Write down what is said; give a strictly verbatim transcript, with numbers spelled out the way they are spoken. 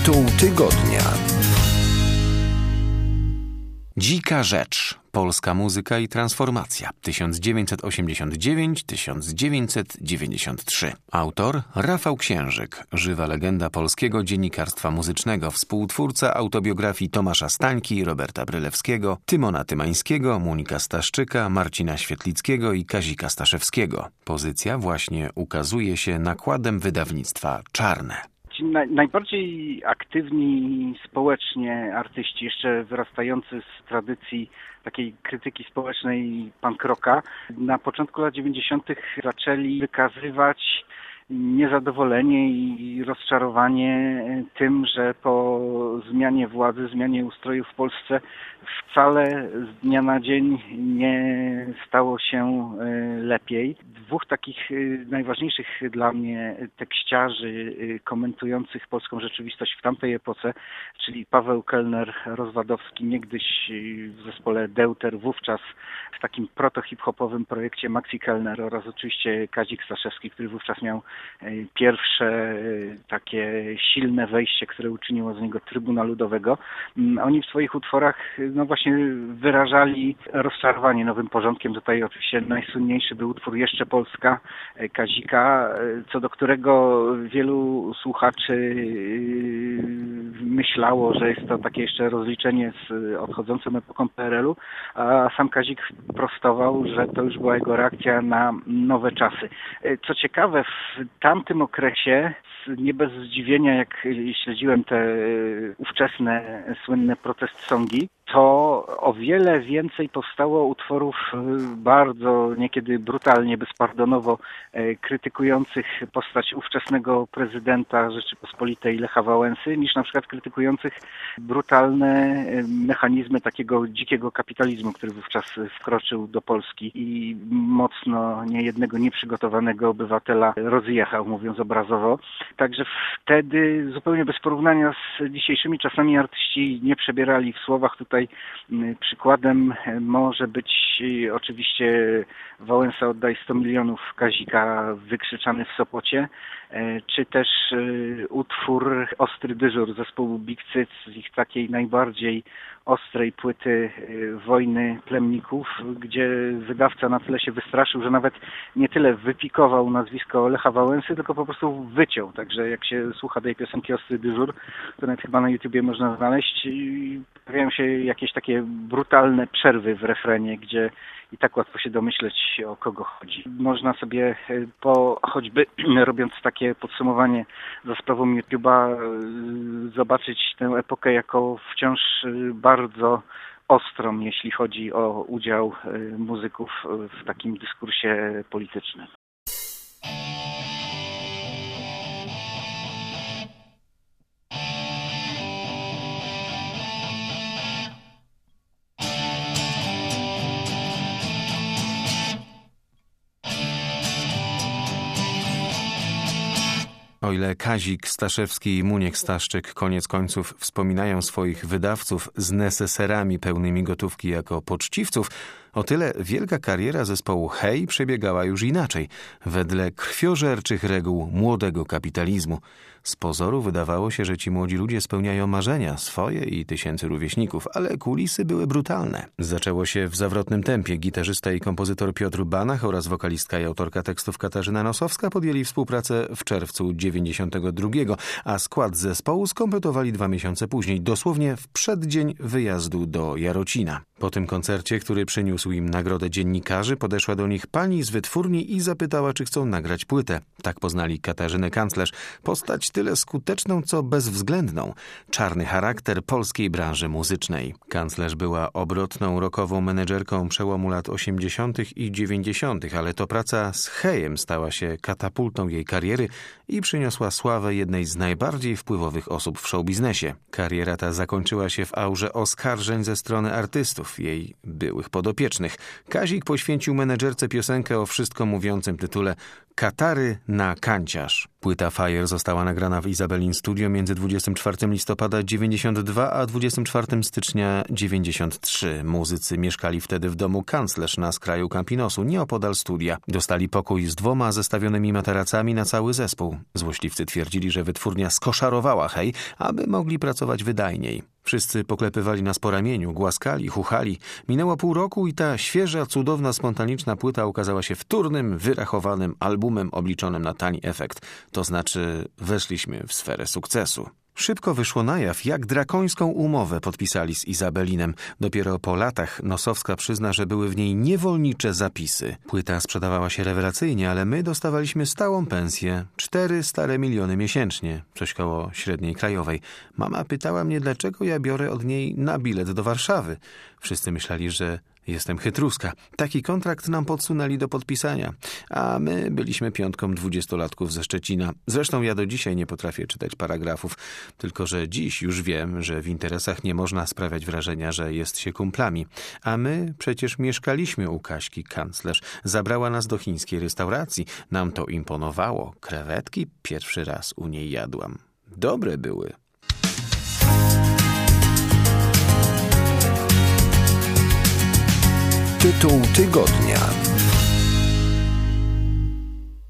Tytuł tygodnia. Dzika rzecz. Polska muzyka i transformacja. tysiąc dziewięćset osiemdziesiąt dziewięć do tysiąc dziewięćset dziewięćdziesiąt trzy. Autor Rafał Księżyk, żywa legenda polskiego dziennikarstwa muzycznego, współtwórca autobiografii Tomasza Stańki, Roberta Brylewskiego, Tymona Tymańskiego, Monika Staszczyka, Marcina Świetlickiego i Kazika Staszewskiego. Pozycja właśnie ukazuje się nakładem wydawnictwa Czarne. Ci naj, najbardziej aktywni społecznie artyści, jeszcze wyrastający z tradycji takiej krytyki społecznej punk rocka, na początku lat dziewięćdziesiątych zaczęli wykazywać niezadowolenie i rozczarowanie tym, że po zmianie władzy, zmianie ustroju w Polsce wcale z dnia na dzień nie stało się lepiej. Dwóch takich najważniejszych dla mnie tekściarzy komentujących polską rzeczywistość w tamtej epoce, czyli Paweł Kellner-Rozwadowski, niegdyś w zespole Deuter, wówczas w takim proto-hip-hopowym projekcie Maxi Kellner, oraz oczywiście Kazik Staszewski, który wówczas miał pierwsze takie silne wejście, które uczyniło z niego Trybuna Ludowego. Oni w swoich utworach no właśnie wyrażali rozczarowanie nowym porządkiem. Tutaj oczywiście najsłynniejszy był utwór Jeszcze Polska Kazika, co do którego wielu słuchaczy myślało, że jest to takie jeszcze rozliczenie z odchodzącą epoką P R L u, a sam Kazik prostował, że to już była jego reakcja na nowe czasy. Co ciekawe, w tamtym okresie, nie bez zdziwienia, jak śledziłem te ówczesne słynne protest songi, to o wiele więcej powstało utworów bardzo niekiedy brutalnie, bezpardonowo krytykujących postać ówczesnego prezydenta Rzeczypospolitej Lecha Wałęsy, niż na przykład krytykujących brutalne mechanizmy takiego dzikiego kapitalizmu, który wówczas wkroczył do Polski i mocno niejednego nieprzygotowanego obywatela rozjechał, mówiąc obrazowo. Także wtedy zupełnie bez porównania z dzisiejszymi czasami artyści nie przebierali w słowach. Tutaj przykładem może być oczywiście Wałęsa oddaj sto milionów Kazika wykrzyczany w Sopocie, czy też utwór Ostry dyżur zespołu Big Cyc z ich takiej najbardziej ostrej płyty Wojny Plemników, gdzie wydawca na tyle się wystraszył, że nawet nie tyle wypikował nazwisko Lecha Wałęsy, tylko po prostu wyciął. Także jak się słucha tej piosenki Ostry dyżur, to nawet chyba na YouTubie można znaleźć, pojawiają się jakieś takie brutalne przerwy w refrenie, gdzie i tak łatwo się domyśleć, o kogo chodzi. Można sobie po, choćby robiąc takie podsumowanie za sprawą YouTube'a, zobaczyć tę epokę jako wciąż bardzo ostrą, jeśli chodzi o udział muzyków w takim dyskursie politycznym. O ile Kazik Staszewski i Muniek Staszczyk koniec końców wspominają swoich wydawców z neseserami pełnymi gotówki jako poczciwców, o tyle wielka kariera zespołu Hej przebiegała już inaczej, wedle krwiożerczych reguł młodego kapitalizmu. Z pozoru wydawało się, że ci młodzi ludzie spełniają marzenia swoje i tysięcy rówieśników, ale kulisy były brutalne. Zaczęło się w zawrotnym tempie. Gitarzysta i kompozytor Piotr Banach oraz wokalistka i autorka tekstów Katarzyna Nosowska podjęli współpracę w czerwcu dziewięćdziesiątego drugiego, a skład zespołu skompletowali dwa miesiące później, dosłownie w przeddzień wyjazdu do Jarocina. Po tym koncercie, który przyniósł im nagrodę dziennikarzy, podeszła do nich pani z wytwórni i zapytała, czy chcą nagrać płytę. Tak poznali Katarzynę Kanclerz, postać tyle skuteczną, co bezwzględną. Czarny charakter polskiej branży muzycznej. Kanclerz była obrotną rockową menedżerką przełomu lat osiemdziesiątych i dziewięćdziesiątych, ale to praca z Hejem stała się katapultą jej kariery i przyniosła sławę jednej z najbardziej wpływowych osób w showbiznesie. Kariera ta zakończyła się w aurze oskarżeń ze strony artystów, jej byłych podopiecznych. Kazik poświęcił menedżerce piosenkę o wszystko mówiącym tytule Katary na kanciarz. Płyta Fire została nagrana w Isabelin Studio między dwudziestego czwartego listopada dziewięćdziesiątego drugiego a dwudziestego czwartego stycznia dziewięćdziesiątego trzeciego. Muzycy mieszkali wtedy w domu Kanclerz na skraju Campinosu, nieopodal studia. Dostali pokój z dwoma zestawionymi materacami na cały zespół. Złośliwcy twierdzili, że wytwórnia skoszarowała Hey, aby mogli pracować wydajniej. Wszyscy poklepywali nas po ramieniu, głaskali, chuchali. Minęło pół roku i ta świeża, cudowna, spontaniczna płyta ukazała się wtórnym, wyrachowanym albumem obliczonym na tani efekt. To znaczy weszliśmy w sferę sukcesu. Szybko wyszło na jaw, jak drakońską umowę podpisali z Isabelinem. Dopiero po latach Nosowska przyzna, że były w niej niewolnicze zapisy. Płyta sprzedawała się rewelacyjnie, ale my dostawaliśmy stałą pensję. Cztery stare miliony miesięcznie. Coś koło średniej krajowej. Mama pytała mnie, dlaczego ja biorę od niej na bilet do Warszawy. Wszyscy myśleli, że jestem chytruska. Taki kontrakt nam podsunęli do podpisania. A my byliśmy piątką dwudziestolatków ze Szczecina. Zresztą ja do dzisiaj nie potrafię czytać paragrafów. Tylko że dziś już wiem, że w interesach nie można sprawiać wrażenia, że jest się kumplami. A my przecież mieszkaliśmy u Kaśki Kanclerz. Zabrała nas do chińskiej restauracji. Nam to imponowało. Krewetki pierwszy raz u niej jadłam. Dobre były. Tytuł tygodnia.